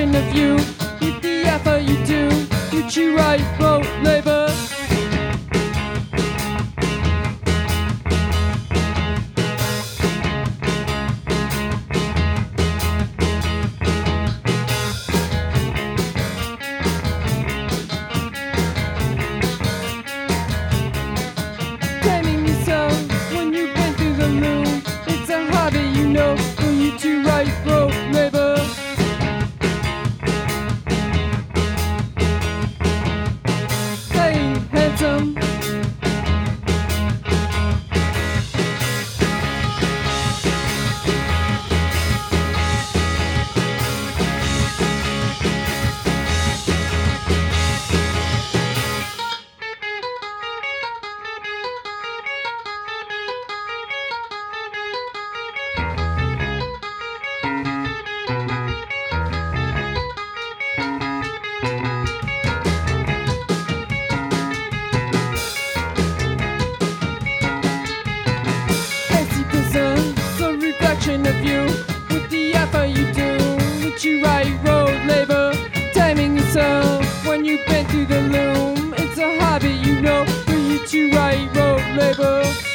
reflection of you with the effort you do. Would you write road labor? Taming yourself when you've been through the loom. It's a hobby, you know, for you to write road labor. Hey, handsome. A reflection of you with the effort you do. Would you write road labor? Taming yourself when you've been through the loom. It's a hobby, you know, for you to write road labor.